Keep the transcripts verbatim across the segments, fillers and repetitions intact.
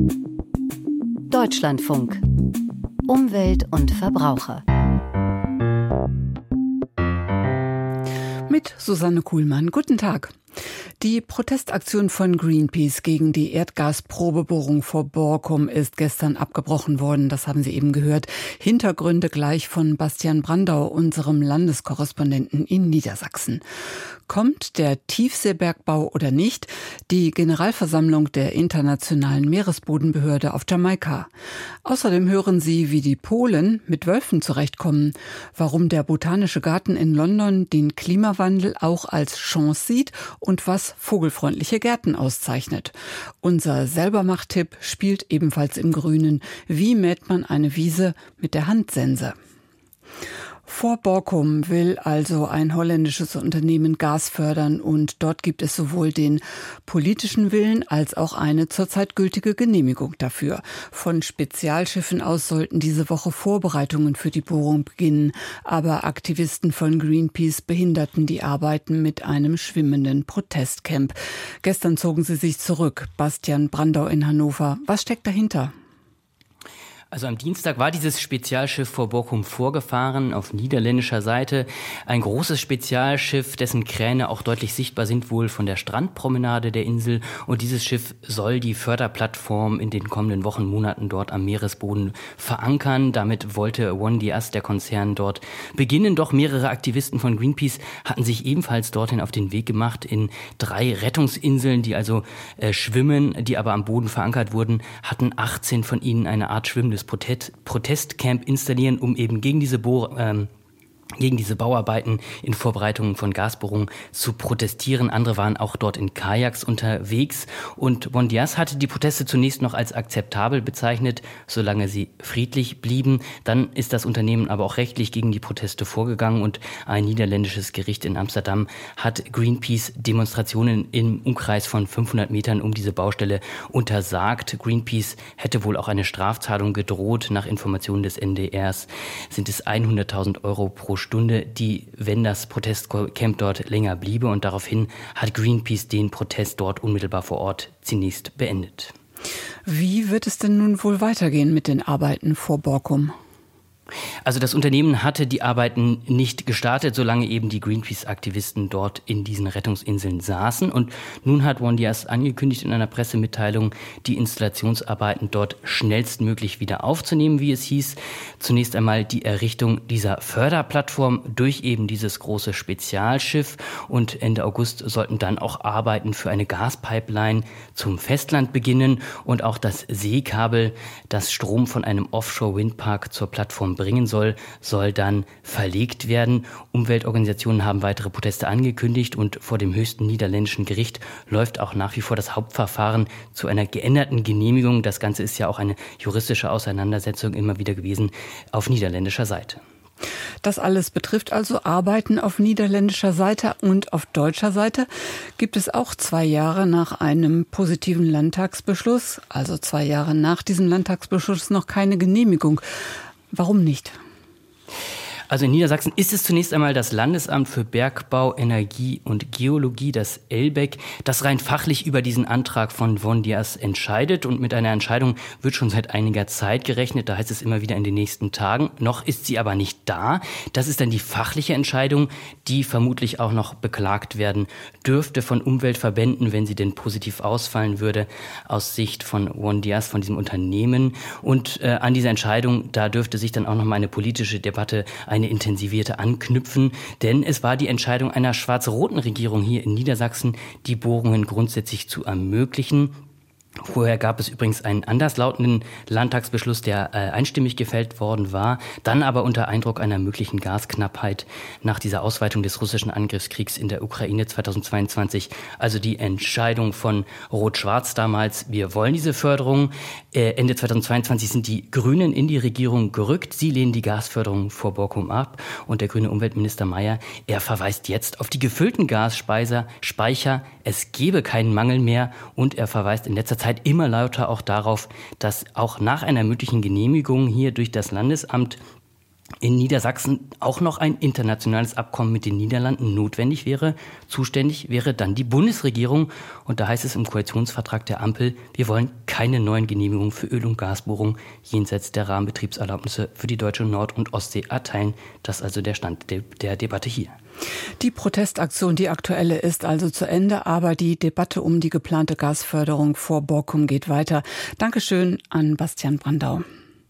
Deutschlandfunk. Umwelt und Verbraucher. Mit Susanne Kuhlmann. Guten Tag. Die Protestaktion von Greenpeace gegen die Erdgasprobebohrung vor Borkum ist gestern abgebrochen worden. Das haben Sie eben gehört. Hintergründe gleich von Bastian Brandau, unserem Landeskorrespondenten in Niedersachsen. Kommt der Tiefseebergbau oder nicht? Die Generalversammlung der Internationalen Meeresbodenbehörde auf Jamaika. Außerdem hören Sie, wie die Polen mit Wölfen zurechtkommen, warum der Botanische Garten in London den Klimawandel auch als Chance sieht und was vogelfreundliche Gärten auszeichnet. Unser Selbermacht-Tipp spielt ebenfalls im Grünen. Wie mäht man eine Wiese mit der Handsense? Vor Borkum will also ein holländisches Unternehmen Gas fördern und dort gibt es sowohl den politischen Willen als auch eine zurzeit gültige Genehmigung dafür. Von Spezialschiffen aus sollten diese Woche Vorbereitungen für die Bohrung beginnen, aber Aktivisten von Greenpeace behinderten die Arbeiten mit einem schwimmenden Protestcamp. Gestern zogen sie sich zurück. Bastian Brandau in Hannover. Was steckt dahinter? Also am Dienstag war dieses Spezialschiff vor Borkum vorgefahren, auf niederländischer Seite. Ein großes Spezialschiff, dessen Kräne auch deutlich sichtbar sind, wohl von der Strandpromenade der Insel. Und dieses Schiff soll die Förderplattform in den kommenden Wochen, Monaten dort am Meeresboden verankern. Damit wollte ONE-Dyas, der Konzern, dort beginnen. Doch mehrere Aktivisten von Greenpeace hatten sich ebenfalls dorthin auf den Weg gemacht in drei Rettungsinseln, die also äh, schwimmen, die aber am Boden verankert wurden, hatten achtzehn von ihnen eine Art schwimmendes Protest, Protestcamp installieren, um eben gegen diese Bohr, ähm, gegen diese Bauarbeiten in Vorbereitungen von Gasbohrungen zu protestieren. Andere waren auch dort in Kajaks unterwegs. Und ONE-Dyas hatte die Proteste zunächst noch als akzeptabel bezeichnet, solange sie friedlich blieben. Dann ist das Unternehmen aber auch rechtlich gegen die Proteste vorgegangen und ein niederländisches Gericht in Amsterdam hat Greenpeace Demonstrationen im Umkreis von fünfhundert Metern um diese Baustelle untersagt. Greenpeace hätte wohl auch eine Strafzahlung gedroht. Nach Informationen des N D Rs sind es hunderttausend Euro pro Stunde, die, wenn das Protestcamp dort länger bliebe. Und daraufhin hat Greenpeace den Protest dort unmittelbar vor Ort zunächst beendet. Wie wird es denn nun wohl weitergehen mit den Arbeiten vor Borkum? Also das Unternehmen hatte die Arbeiten nicht gestartet, solange eben die Greenpeace-Aktivisten dort in diesen Rettungsinseln saßen. Und nun hat ONE-Dyas angekündigt in einer Pressemitteilung, die Installationsarbeiten dort schnellstmöglich wieder aufzunehmen, wie es hieß. Zunächst einmal die Errichtung dieser Förderplattform durch eben dieses große Spezialschiff. Und Ende August sollten dann auch Arbeiten für eine Gaspipeline zum Festland beginnen. Und auch das Seekabel, das Strom von einem Offshore-Windpark zur Plattform bringen soll, soll dann verlegt werden. Umweltorganisationen haben weitere Proteste angekündigt und vor dem höchsten niederländischen Gericht läuft auch nach wie vor das Hauptverfahren zu einer geänderten Genehmigung. Das Ganze ist ja auch eine juristische Auseinandersetzung immer wieder gewesen auf niederländischer Seite. Das alles betrifft also Arbeiten auf niederländischer Seite und auf deutscher Seite gibt es auch zwei Jahre nach einem positiven Landtagsbeschluss, also zwei Jahre nach diesem Landtagsbeschluss noch keine Genehmigung. Warum nicht? Also in Niedersachsen ist es zunächst einmal das Landesamt für Bergbau, Energie und Geologie, das L B E G, das rein fachlich über diesen Antrag von ONE-Dyas entscheidet. Und mit einer Entscheidung wird schon seit einiger Zeit gerechnet. Da heißt es immer wieder in den nächsten Tagen. Noch ist sie aber nicht da. Das ist dann die fachliche Entscheidung, die vermutlich auch noch beklagt werden dürfte von Umweltverbänden, wenn sie denn positiv ausfallen würde, aus Sicht von ONE-Dyas, von diesem Unternehmen. Und äh, an dieser Entscheidung, da dürfte sich dann auch noch mal eine politische Debatte ein eine intensivierte anknüpfen, denn es war die Entscheidung einer schwarz-roten Regierung hier in Niedersachsen, die Bohrungen grundsätzlich zu ermöglichen. Vorher gab es übrigens einen anderslautenden Landtagsbeschluss, der äh, einstimmig gefällt worden war, dann aber unter Eindruck einer möglichen Gasknappheit nach dieser Ausweitung des russischen Angriffskriegs in der Ukraine zweitausendzweiundzwanzig. Also die Entscheidung von Rot-Schwarz damals, wir wollen diese Förderung. Äh, Ende zweitausendzweiundzwanzig sind die Grünen in die Regierung gerückt. Sie lehnen die Gasförderung vor Borkum ab. Und der grüne Umweltminister Mayer, er verweist jetzt auf die gefüllten Gasspeicher. Speicher. Es gebe keinen Mangel mehr. Und er verweist in letzter Zeit immer lauter auch darauf, dass auch nach einer möglichen Genehmigung hier durch das Landesamt in Niedersachsen auch noch ein internationales Abkommen mit den Niederlanden notwendig wäre. Zuständig wäre dann die Bundesregierung. Und da heißt es im Koalitionsvertrag der Ampel, wir wollen keine neuen Genehmigungen für Öl- und Gasbohrungen jenseits der Rahmenbetriebserlaubnisse für die deutsche Nord- und Ostsee erteilen. Das ist also der Stand de- der Debatte hier. Die Protestaktion, die aktuelle, ist also zu Ende, aber die Debatte um die geplante Gasförderung vor Borkum geht weiter. Dankeschön an Bastian Brandau.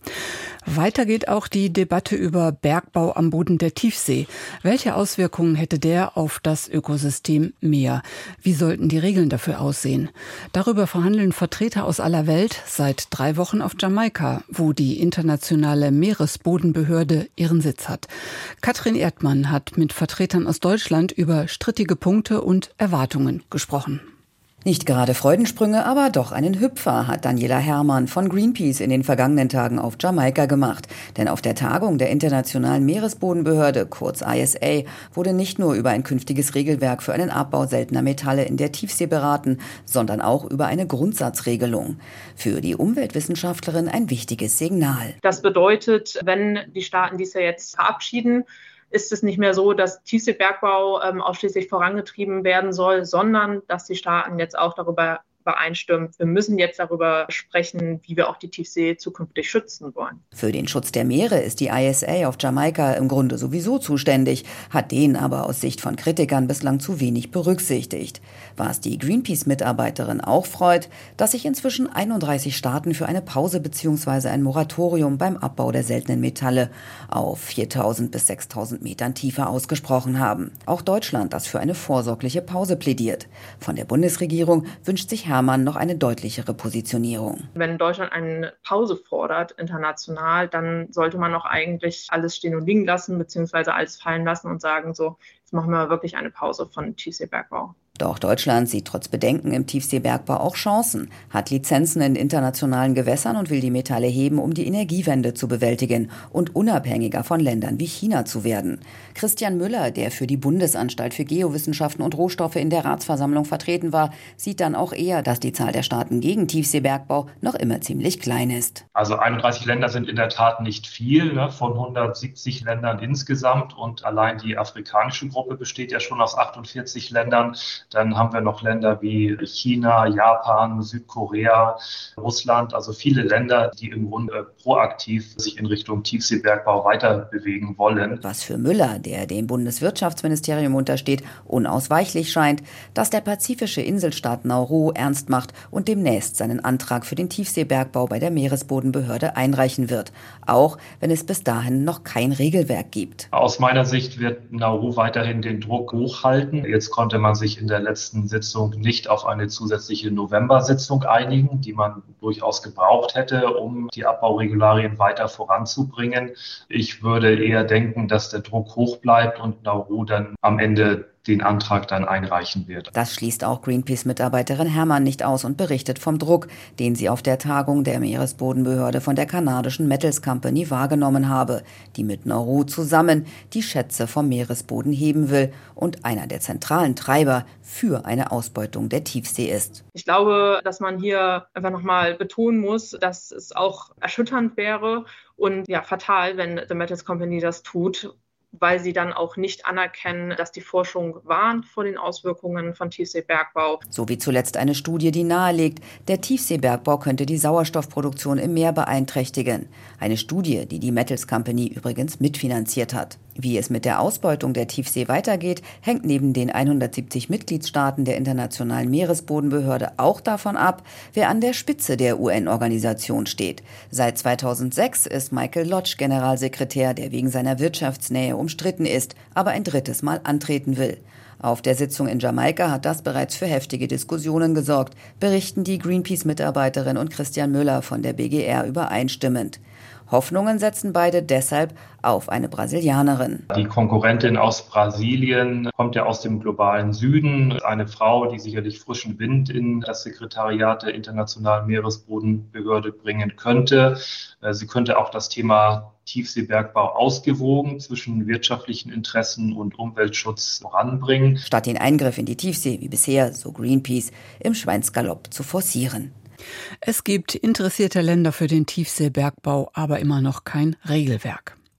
Weiter geht auch die Debatte über Bergbau am Boden der Tiefsee. Welche Auswirkungen hätte der auf das Ökosystem Meer? Wie sollten die Regeln dafür aussehen? Darüber verhandeln Vertreter aus aller Welt seit drei Wochen auf Jamaika, wo die internationale Meeresbodenbehörde ihren Sitz hat. Katrin Erdmann hat mit Vertretern aus Deutschland über strittige Punkte und Erwartungen gesprochen. Nicht gerade Freudensprünge, aber doch einen Hüpfer hat Daniela Herrmann von Greenpeace in den vergangenen Tagen auf Jamaika gemacht. Denn auf der Tagung der Internationalen Meeresbodenbehörde, kurz I S A, wurde nicht nur über ein künftiges Regelwerk für einen Abbau seltener Metalle in der Tiefsee beraten, sondern auch über eine Grundsatzregelung. Für die Umweltwissenschaftlerin ein wichtiges Signal. Das bedeutet, wenn die Staaten dies ja jetzt verabschieden, ist es nicht mehr so, dass Tiefseebergbau ähm, ausschließlich vorangetrieben werden soll, sondern dass die Staaten jetzt auch darüber übereinstimmen. Wir müssen jetzt darüber sprechen, wie wir auch die Tiefsee zukünftig schützen wollen. Für den Schutz der Meere ist die I S A auf Jamaika im Grunde sowieso zuständig, hat den aber aus Sicht von Kritikern bislang zu wenig berücksichtigt. Was die Greenpeace-Mitarbeiterin auch freut, dass sich inzwischen einunddreißig Staaten für eine Pause bzw. ein Moratorium beim Abbau der seltenen Metalle auf viertausend bis sechstausend Metern Tiefe ausgesprochen haben. Auch Deutschland, das für eine vorsorgliche Pause plädiert. Von der Bundesregierung wünscht sich Herrmann noch eine deutlichere Positionierung. Wenn Deutschland eine Pause fordert, international, dann sollte man auch eigentlich alles stehen und liegen lassen, beziehungsweise alles fallen lassen und sagen, so, jetzt machen wir wirklich eine Pause von Tiefseebergbau. Doch Deutschland sieht trotz Bedenken im Tiefseebergbau auch Chancen, hat Lizenzen in internationalen Gewässern und will die Metalle heben, um die Energiewende zu bewältigen und unabhängiger von Ländern wie China zu werden. Christian Müller, der für die Bundesanstalt für Geowissenschaften und Rohstoffe in der Ratsversammlung vertreten war, sieht dann auch eher, dass die Zahl der Staaten gegen Tiefseebergbau noch immer ziemlich klein ist. Also einunddreißig Länder sind in der Tat nicht viel, ne, von hundertsiebzig Ländern insgesamt, und allein die afrikanische Gruppe besteht ja schon aus achtundvierzig Ländern. Dann haben wir noch Länder wie China, Japan, Südkorea, Russland, also viele Länder, die im Grunde proaktiv sich in Richtung Tiefseebergbau weiter bewegen wollen. Was für Müller, der dem Bundeswirtschaftsministerium untersteht, unausweichlich scheint, dass der pazifische Inselstaat Nauru ernst macht und demnächst seinen Antrag für den Tiefseebergbau bei der Meeresbodenbehörde einreichen wird, auch wenn es bis dahin noch kein Regelwerk gibt. Aus meiner Sicht wird Nauru weiterhin den Druck hochhalten. Jetzt konnte man sich in der letzten Sitzung nicht auf eine zusätzliche November-Sitzung einigen, die man durchaus gebraucht hätte, um die Abbauregularien weiter voranzubringen. Ich würde eher denken, dass der Druck hoch bleibt und Nauru dann am Ende den Antrag dann einreichen wird. Das schließt auch Greenpeace-Mitarbeiterin Herrmann nicht aus und berichtet vom Druck, den sie auf der Tagung der Meeresbodenbehörde von der kanadischen Metals Company wahrgenommen habe, die mit Nauru zusammen die Schätze vom Meeresboden heben will und einer der zentralen Treiber für eine Ausbeutung der Tiefsee ist. Ich glaube, dass man hier einfach nochmal betonen muss, dass es auch erschütternd wäre und ja fatal, wenn The Metals Company das tut, weil sie dann auch nicht anerkennen, dass die Forschung warnt vor den Auswirkungen von Tiefseebergbau. So wie zuletzt eine Studie, die nahelegt, der Tiefseebergbau könnte die Sauerstoffproduktion im Meer beeinträchtigen. Eine Studie, die die Metals Company übrigens mitfinanziert hat. Wie es mit der Ausbeutung der Tiefsee weitergeht, hängt neben den hundertsiebzig Mitgliedstaaten der Internationalen Meeresbodenbehörde auch davon ab, wer an der Spitze der U N-Organisation steht. Seit zweitausendsechs ist Michael Lodge Generalsekretär, der wegen seiner Wirtschaftsnähe umstritten ist, aber ein drittes Mal antreten will. Auf der Sitzung in Jamaika hat das bereits für heftige Diskussionen gesorgt, berichten die Greenpeace-Mitarbeiterin und Christian Müller von der B G R übereinstimmend. Hoffnungen setzen beide deshalb auf eine Brasilianerin. Die Konkurrentin aus Brasilien kommt ja aus dem globalen Süden. Eine Frau, die sicherlich frischen Wind in das Sekretariat der Internationalen Meeresbodenbehörde bringen könnte. Sie könnte auch das Thema Tiefseebergbau ausgewogen zwischen wirtschaftlichen Interessen und Umweltschutz voranbringen. Statt den Eingriff in die Tiefsee, wie bisher, so Greenpeace, im Schweinsgalopp zu forcieren. Es gibt interessierte Länder für den Tiefseebergbau, aber immer noch kein Regelwerk.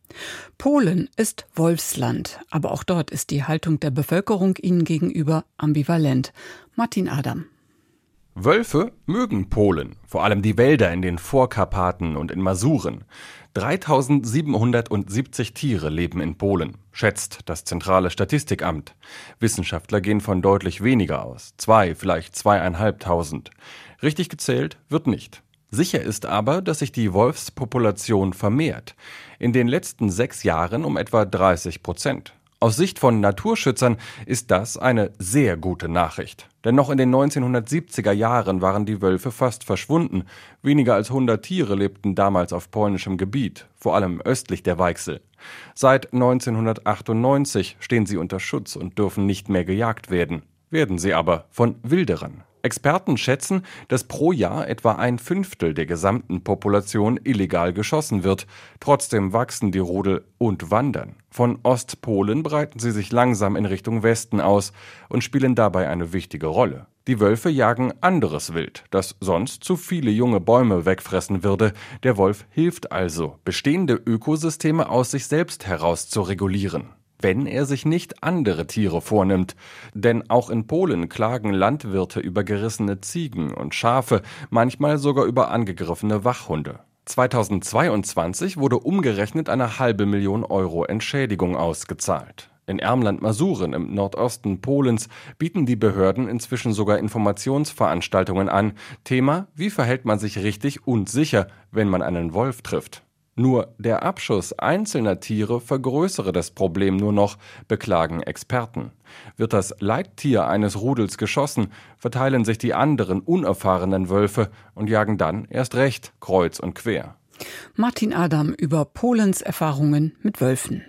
Polen ist Wolfsland, aber auch dort ist die Haltung der Bevölkerung ihnen gegenüber ambivalent. Martin Adam. Wölfe mögen Polen, vor allem die Wälder in den Vorkarpaten und in Masuren. dreitausendsiebenhundertsiebzig Tiere leben in Polen, schätzt das zentrale Statistikamt. Wissenschaftler gehen von deutlich weniger aus, zwei, vielleicht zweieinhalbtausend. Richtig gezählt wird nicht. Sicher ist aber, dass sich die Wolfspopulation vermehrt. In den letzten sechs Jahren um etwa dreißig Prozent. Aus Sicht von Naturschützern ist das eine sehr gute Nachricht. Denn noch in den neunzehnhundertsiebziger Jahren waren die Wölfe fast verschwunden. Weniger als hundert Tiere lebten damals auf polnischem Gebiet, vor allem östlich der Weichsel. Seit neunzehnhundertachtundneunzig stehen sie unter Schutz und dürfen nicht mehr gejagt werden. Werden sie aber von Wilderern. Experten schätzen, dass pro Jahr etwa ein Fünftel der gesamten Population illegal geschossen wird. Trotzdem wachsen die Rudel und wandern. Von Ostpolen breiten sie sich langsam in Richtung Westen aus und spielen dabei eine wichtige Rolle. Die Wölfe jagen anderes Wild, das sonst zu viele junge Bäume wegfressen würde. Der Wolf hilft also, bestehende Ökosysteme aus sich selbst heraus zu regulieren, wenn er sich nicht andere Tiere vornimmt. Denn auch in Polen klagen Landwirte über gerissene Ziegen und Schafe, manchmal sogar über angegriffene Wachhunde. zweitausendzweiundzwanzig wurde umgerechnet eine halbe Million Euro Entschädigung ausgezahlt. In Ermland-Masuren im Nordosten Polens bieten die Behörden inzwischen sogar Informationsveranstaltungen an. Thema: Wie verhält man sich richtig und sicher, wenn man einen Wolf trifft? Nur der Abschuss einzelner Tiere vergrößere das Problem nur noch, beklagen Experten. Wird das Leittier eines Rudels geschossen, verteilen sich die anderen unerfahrenen Wölfe und jagen dann erst recht kreuz und quer. Martin Adam über Polens Erfahrungen mit Wölfen.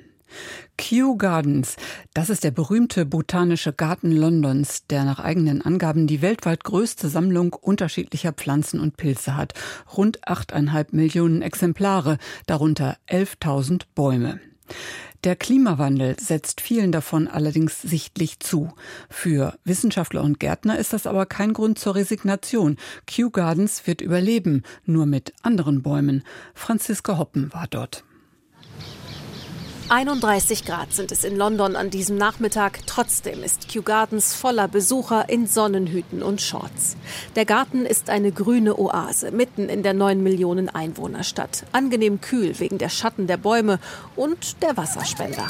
Kew Gardens, das ist der berühmte botanische Garten Londons, der nach eigenen Angaben die weltweit größte Sammlung unterschiedlicher Pflanzen und Pilze hat. Rund achteinhalb Millionen Exemplare, darunter elftausend Bäume. Der Klimawandel setzt vielen davon allerdings sichtlich zu. Für Wissenschaftler und Gärtner ist das aber kein Grund zur Resignation. Kew Gardens wird überleben, nur mit anderen Bäumen. Franziska Hoppen war dort. einunddreißig Grad sind es in London an diesem Nachmittag. Trotzdem ist Kew Gardens voller Besucher in Sonnenhüten und Shorts. Der Garten ist eine grüne Oase mitten in der neun Millionen Einwohnerstadt. Angenehm kühl wegen der Schatten der Bäume und der Wasserspender.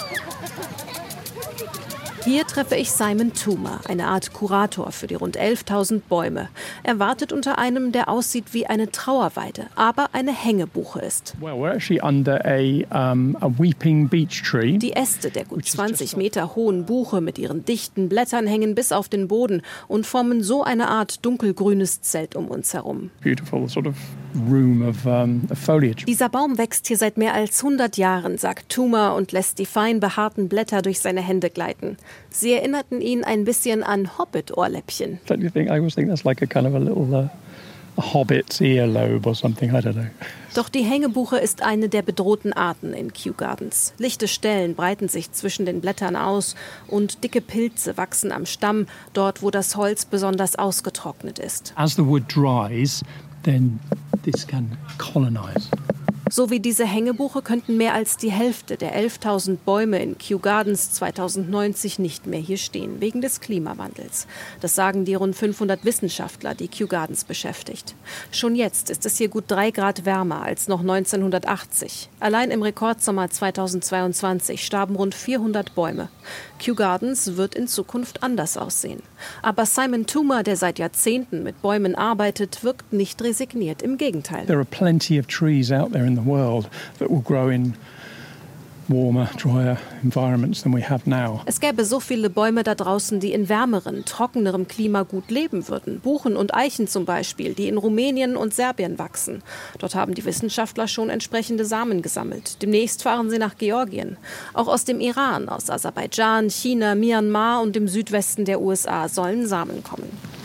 Hier treffe ich Simon Toomer, eine Art Kurator für die rund elftausend Bäume. Er wartet unter einem, der aussieht wie eine Trauerweide, aber eine Hängebuche ist. Well, we're actually under a, um, a weeping beech tree. Die Äste der gut zwanzig Meter hohen Buche mit ihren dichten Blättern hängen bis auf den Boden und formen so eine Art dunkelgrünes Zelt um uns herum. Beautiful sort of room of, um, of foliage. Dieser Baum wächst hier seit mehr als hundert Jahren, sagt Toomer und lässt die fein behaarten Blätter durch seine Hände gleiten. Sie erinnerten ihn ein bisschen an Hobbit-Ohrläppchen. Don't you think? I always think that's like a kind of a little uh, a hobbit's earlobe or something. I don't know. Doch die Hängebuche ist eine der bedrohten Arten in Kew Gardens. Lichte Stellen breiten sich zwischen den Blättern aus und dicke Pilze wachsen am Stamm, dort wo das Holz besonders ausgetrocknet ist. As the wood dries, then this can colonize. So wie diese Hängebuche könnten mehr als die Hälfte der elftausend Bäume in Kew Gardens zweitausendneunzig nicht mehr hier stehen, wegen des Klimawandels. Das sagen die rund fünfhundert Wissenschaftler, die Kew Gardens beschäftigt. Schon jetzt ist es hier gut drei Grad wärmer als noch neunzehnhundertachtzig. Allein im Rekordsommer zweitausendzweiundzwanzig starben rund vierhundert Bäume. Kew Gardens wird in Zukunft anders aussehen. Aber Simon Toomer, der seit Jahrzehnten mit Bäumen arbeitet, wirkt nicht resigniert. Im Gegenteil. There are plenty of trees out there in the world that will grow in warmer, drier environments than we have now. Es gäbe so viele Bäume da draußen, die in wärmeren, trockenerem Klima gut leben würden. Buchen und Eichen zum Beispiel, die in Rumänien und Serbien wachsen. Dort haben die Wissenschaftler schon entsprechende Samen gesammelt. Demnächst fahren sie nach Georgien. Auch aus dem Iran, aus Aserbaidschan, China, Myanmar und dem Südwesten der U S A sollen Samen kommen.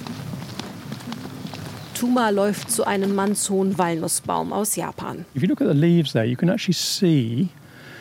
Toomer läuft zu einem mannshohen Walnussbaum aus Japan. If you look at the leaves there, you can actually see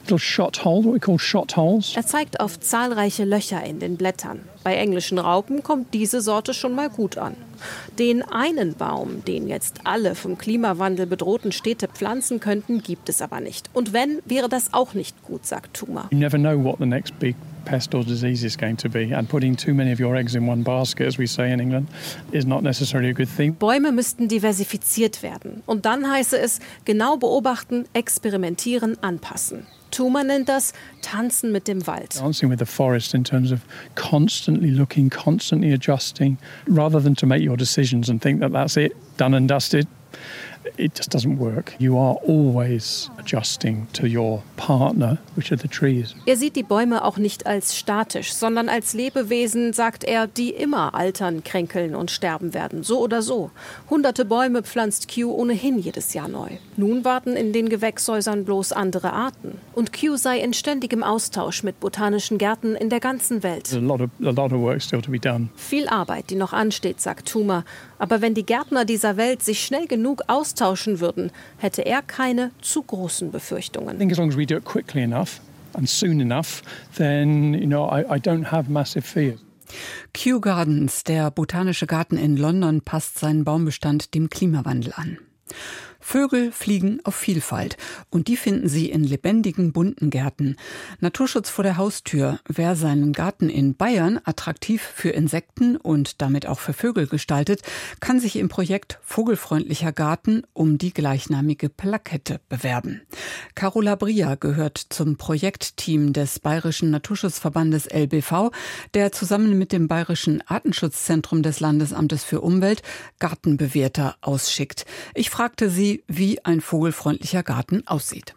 little shot hole, what we call shot holes. Er zeigt auf zahlreiche Löcher in den Blättern. Bei englischen Raupen kommt diese Sorte schon mal gut an. Den einen Baum, den jetzt alle vom Klimawandel bedrohten Städte pflanzen könnten, gibt es aber nicht. Und wenn, wäre das auch nicht gut, sagt Toomer. You never know what the next big pest or disease is going to be. And putting too many of your eggs in one basket, as we say in England, is not necessarily a good thing. Bäume müssten diversifiziert werden. Und dann heiße es, genau beobachten, experimentieren, anpassen. Toomer nennt das Tanzen mit dem Wald. Dancing with the forest in terms of constantly looking, constantly adjusting, rather than to make your decisions and think that that's it, done and dusted. It just doesn't work. You are always adjusting to your partner, which are the trees. Er sieht die Bäume auch nicht als statisch, sondern als Lebewesen, sagt er, die immer altern, kränkeln und sterben werden, so oder so. Hunderte Bäume pflanzt Kew ohnehin jedes Jahr neu. Nun warten in den Gewächshäusern bloß andere Arten. Und Kew sei in ständigem Austausch mit botanischen Gärten in der ganzen Welt. There's a lot of, a lot of work still to be done. Viel Arbeit, die noch ansteht, sagt Toomer. Aber wenn die Gärtner dieser Welt sich schnell genug austauschen würden, hätte er keine zu großen Befürchtungen. I think as long as we do it quickly enough and soon enough, then you know I, I don't have massive fears. Kew Gardens, der botanische Garten in London, passt seinen Baumbestand dem Klimawandel an. Vögel fliegen auf Vielfalt und die finden Sie in lebendigen, bunten Gärten. Naturschutz vor der Haustür. Wer seinen Garten in Bayern attraktiv für Insekten und damit auch für Vögel gestaltet, kann sich im Projekt Vogelfreundlicher Garten um die gleichnamige Plakette bewerben. Carola Bria gehört zum Projektteam des Bayerischen Naturschutzverbandes L B V, der zusammen mit dem Bayerischen Artenschutzzentrum des Landesamtes für Umwelt Gartenbewerter ausschickt. Ich fragte sie, wie ein vogelfreundlicher Garten aussieht.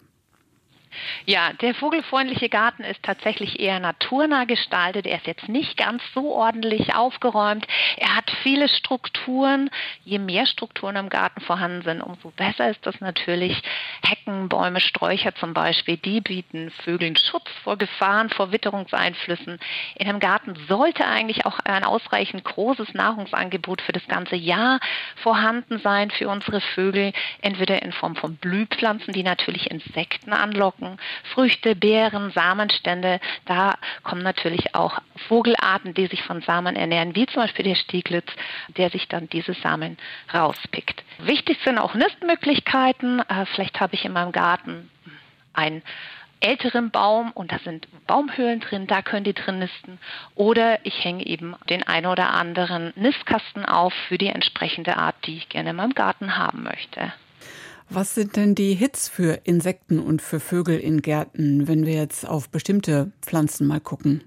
Ja, der vogelfreundliche Garten ist tatsächlich eher naturnah gestaltet. Er ist jetzt nicht ganz so ordentlich aufgeräumt. Er hat viele Strukturen. Je mehr Strukturen im Garten vorhanden sind, umso besser ist das natürlich. Hecken, Bäume, Sträucher zum Beispiel, die bieten Vögeln Schutz vor Gefahren, vor Witterungsanflüssen. In einem Garten sollte eigentlich auch ein ausreichend großes Nahrungsangebot für das ganze Jahr vorhanden sein für unsere Vögel. Entweder in Form von Blühpflanzen, die natürlich Insekten anlocken, Früchte, Beeren, Samenstände. Da kommen natürlich auch Vogelarten, die sich von Samen ernähren, wie zum Beispiel der Stieglitz, der sich dann diese Samen rauspickt. Wichtig sind auch Nistmöglichkeiten. Vielleicht habe ich in meinem Garten einen älteren Baum und da sind Baumhöhlen drin, da können die drin nisten. Oder ich hänge eben den einen oder anderen Nistkasten auf für die entsprechende Art, die ich gerne in meinem Garten haben möchte. Was sind denn die Hits für Insekten und für Vögel in Gärten, wenn wir jetzt auf bestimmte Pflanzen mal gucken?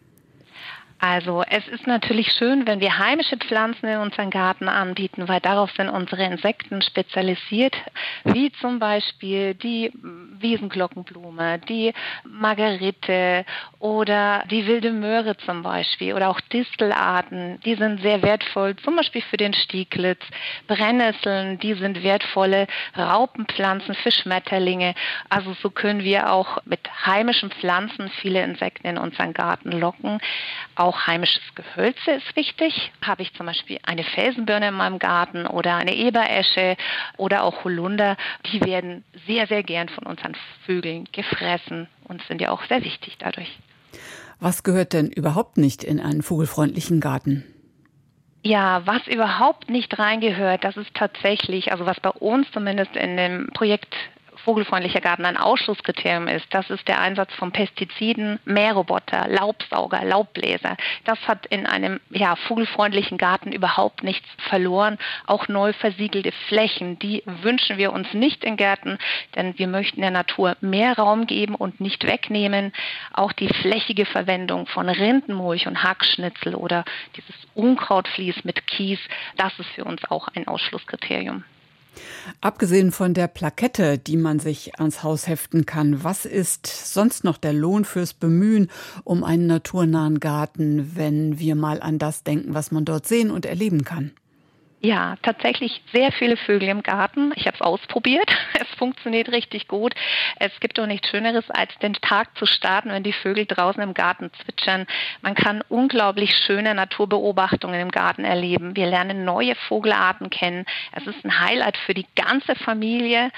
Also es ist natürlich schön, wenn wir heimische Pflanzen in unseren Garten anbieten, weil darauf sind unsere Insekten spezialisiert, wie zum Beispiel die Wiesenglockenblume, die Margerite oder die wilde Möhre zum Beispiel oder auch Distelarten, die sind sehr wertvoll, zum Beispiel für den Stieglitz. Brennnesseln, die sind wertvolle Raupenpflanzen für Schmetterlinge. Also so können wir auch mit heimischen Pflanzen viele Insekten in unseren Garten locken. Auch heimisches Gehölze ist wichtig. Habe ich zum Beispiel eine Felsenbirne in meinem Garten oder eine Eberesche oder auch Holunder, die werden sehr, sehr gern von unseren Vögeln gefressen und sind ja auch sehr wichtig dadurch. Was gehört denn überhaupt nicht in einen vogelfreundlichen Garten? Ja, was überhaupt nicht reingehört, das ist tatsächlich, also was bei uns zumindest in dem Projekt Vogelfreundlicher Garten ein Ausschlusskriterium ist, das ist der Einsatz von Pestiziden, Mähroboter, Laubsauger, Laubbläser. Das hat in einem ja, vogelfreundlichen Garten überhaupt nichts verloren. Auch neu versiegelte Flächen, die wünschen wir uns nicht in Gärten, denn wir möchten der Natur mehr Raum geben und nicht wegnehmen. Auch die flächige Verwendung von Rindenmulch und Hackschnitzel oder dieses Unkrautvlies mit Kies, das ist für uns auch ein Ausschlusskriterium. Abgesehen von der Plakette, die man sich ans Haus heften kann, was ist sonst noch der Lohn fürs Bemühen um einen naturnahen Garten, wenn wir mal an das denken, was man dort sehen und erleben kann? Ja, tatsächlich sehr viele Vögel im Garten. Ich habe es ausprobiert. Es funktioniert richtig gut. Es gibt doch nichts Schöneres, als den Tag zu starten, wenn die Vögel draußen im Garten zwitschern. Man kann unglaublich schöne Naturbeobachtungen im Garten erleben. Wir lernen neue Vogelarten kennen. Es ist ein Highlight für die ganze Familie.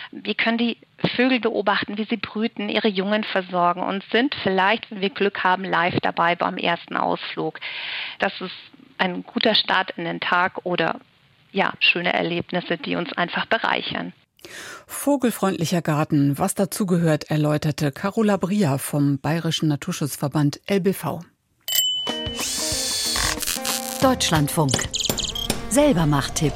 Wir können die Vögel beobachten, wie sie brüten, ihre Jungen versorgen und sind vielleicht, wenn wir Glück haben, live dabei beim ersten Ausflug. Das ist ein guter Start in den Tag oder ja, schöne Erlebnisse, die uns einfach bereichern. Vogelfreundlicher Garten, was dazugehört, erläuterte Carola Bria vom Bayerischen Naturschutzverband L B V. Deutschlandfunk. Selbermacht-Tipp.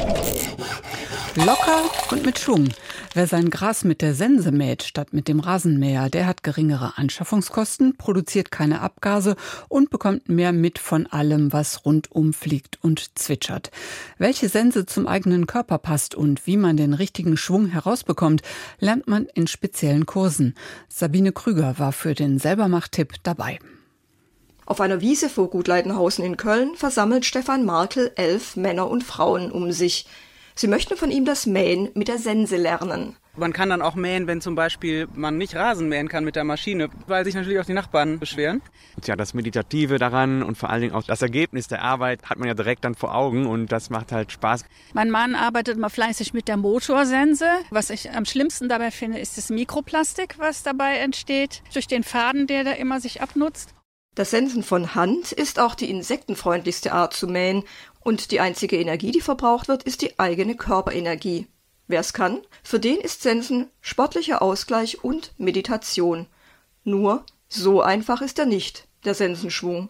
Locker und mit Schwung. Wer sein Gras mit der Sense mäht statt mit dem Rasenmäher, der hat geringere Anschaffungskosten, produziert keine Abgase und bekommt mehr mit von allem, was rundum fliegt und zwitschert. Welche Sense zum eigenen Körper passt und wie man den richtigen Schwung herausbekommt, lernt man in speziellen Kursen. Sabine Krüger war für den Selbermacht-Tipp dabei. Auf einer Wiese vor Gut Leidenhausen in Köln versammelt Stefan Markel elf Männer und Frauen um sich. Sie möchten von ihm das Mähen mit der Sense lernen. Man kann dann auch mähen, wenn zum Beispiel man nicht Rasen mähen kann mit der Maschine, weil sich natürlich auch die Nachbarn beschweren. Tja, das Meditative daran und vor allen Dingen auch das Ergebnis der Arbeit hat man ja direkt dann vor Augen und das macht halt Spaß. Mein Mann arbeitet mal fleißig mit der Motorsense. Was ich am schlimmsten dabei finde, ist das Mikroplastik, was dabei entsteht, durch den Faden, der da immer sich abnutzt. Das Sensen von Hand ist auch die insektenfreundlichste Art zu mähen und die einzige Energie, die verbraucht wird, ist die eigene Körperenergie. Wer es kann, für den ist Sensen sportlicher Ausgleich und Meditation. Nur, so einfach ist er nicht, der Sensenschwung.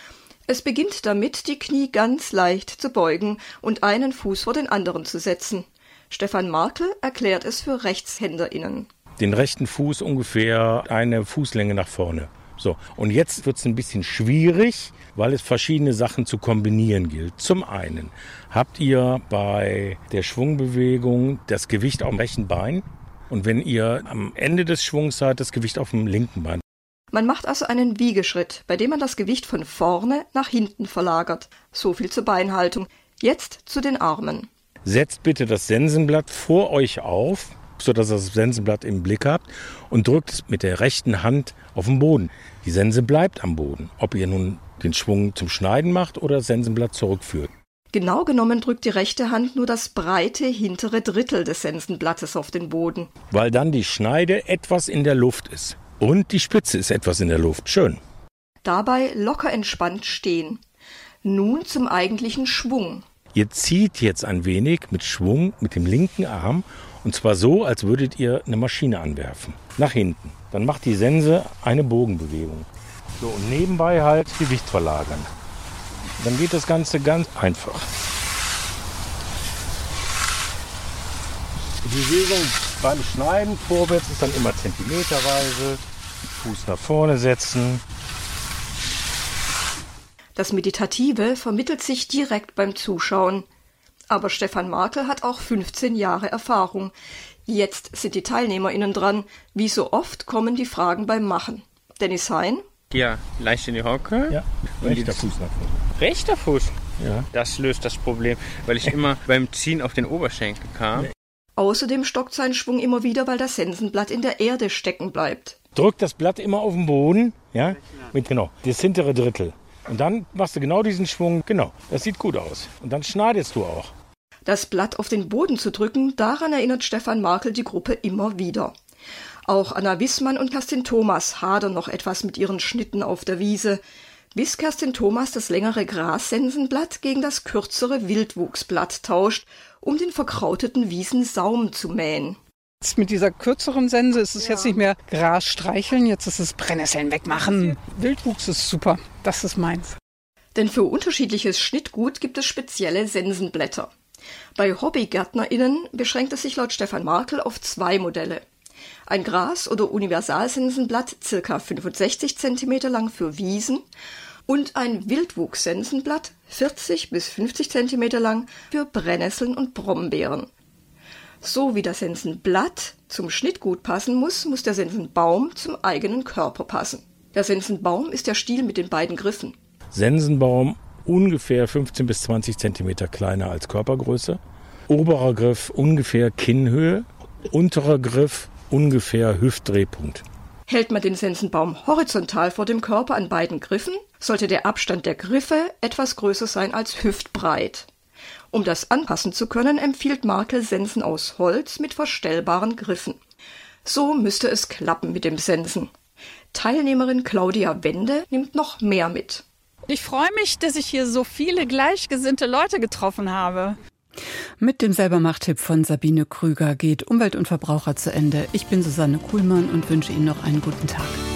Es beginnt damit, die Knie ganz leicht zu beugen und einen Fuß vor den anderen zu setzen. Stefan Markel erklärt es für RechtshänderInnen. Den rechten Fuß ungefähr eine Fußlänge nach vorne. So, und jetzt wird es ein bisschen schwierig, weil es verschiedene Sachen zu kombinieren gilt. Zum einen habt ihr bei der Schwungbewegung das Gewicht auf dem rechten Bein und wenn ihr am Ende des Schwungs seid, das Gewicht auf dem linken Bein. Man macht also einen Wiegeschritt, bei dem man das Gewicht von vorne nach hinten verlagert. So viel zur Beinhaltung. Jetzt zu den Armen. Setzt bitte das Sensenblatt vor euch auf, sodass ihr das Sensenblatt im Blick habt und drückt es mit der rechten Hand auf den Boden. Die Sense bleibt am Boden, ob ihr nun den Schwung zum Schneiden macht oder das Sensenblatt zurückführt. Genau genommen drückt die rechte Hand nur das breite hintere Drittel des Sensenblattes auf den Boden. Weil dann die Schneide etwas in der Luft ist und die Spitze ist etwas in der Luft. Schön. Dabei locker entspannt stehen. Nun zum eigentlichen Schwung. Ihr zieht jetzt ein wenig mit Schwung mit dem linken Arm und zwar so, als würdet ihr eine Maschine anwerfen. Nach hinten. Dann macht die Sense eine Bogenbewegung. So, und nebenbei halt Gewicht verlagern. Dann geht das Ganze ganz einfach. Die Bewegung beim Schneiden vorwärts ist dann immer zentimeterweise. Fuß nach vorne setzen. Das Meditative vermittelt sich direkt beim Zuschauen. Aber Stefan Markel hat auch fünfzehn Jahre Erfahrung. Jetzt sind die TeilnehmerInnen dran. Wie so oft kommen die Fragen beim Machen. Dennis Hein. Ja, leicht in die Hocke. Ja, rechter Fuß nach vorne. Rechter Fuß? Ja. Das löst das Problem, weil ich immer beim Ziehen auf den Oberschenkel kam. Außerdem stockt sein Schwung immer wieder, weil das Sensenblatt in der Erde stecken bleibt. Drück das Blatt immer auf den Boden, ja, mit genau, das hintere Drittel. Und dann machst du genau diesen Schwung, genau, das sieht gut aus. Und dann schneidest du auch. Das Blatt auf den Boden zu drücken, daran erinnert Stefan Markel die Gruppe immer wieder. Auch Anna Wissmann und Kerstin Thomas hadern noch etwas mit ihren Schnitten auf der Wiese, bis Kerstin Thomas das längere Grassensenblatt gegen das kürzere Wildwuchsblatt tauscht, um den verkrauteten Wiesensaum zu mähen. Jetzt mit dieser kürzeren Sense ist es ja. jetzt nicht mehr Gras streicheln, jetzt ist es Brennnesseln wegmachen. Wildwuchs ist super, das ist meins. Denn für unterschiedliches Schnittgut gibt es spezielle Sensenblätter. Bei HobbygärtnerInnen beschränkt es sich laut Stefan Markel auf zwei Modelle. Ein Gras- oder Universalsensenblatt ca. fünfundsechzig Zentimeter lang für Wiesen und ein Wildwuchssensenblatt vierzig bis fünfzig Zentimeter lang für Brennnesseln und Brombeeren. So wie das Sensenblatt zum Schnittgut passen muss, muss der Sensenbaum zum eigenen Körper passen. Der Sensenbaum ist der Stiel mit den beiden Griffen. Sensenbaum ungefähr fünfzehn bis zwanzig Zentimeter kleiner als Körpergröße. Oberer Griff ungefähr Kinnhöhe, unterer Griff ungefähr Hüftdrehpunkt. Hält man den Sensenbaum horizontal vor dem Körper an beiden Griffen, sollte der Abstand der Griffe etwas größer sein als hüftbreit. Um das anpassen zu können, empfiehlt Markel Sensen aus Holz mit verstellbaren Griffen. So müsste es klappen mit dem Sensen. Teilnehmerin Claudia Wende nimmt noch mehr mit. Ich freue mich, dass ich hier so viele gleichgesinnte Leute getroffen habe. Mit dem Selbermacht-Tipp von Sabine Krüger geht Umwelt und Verbraucher zu Ende. Ich bin Susanne Kuhlmann und wünsche Ihnen noch einen guten Tag.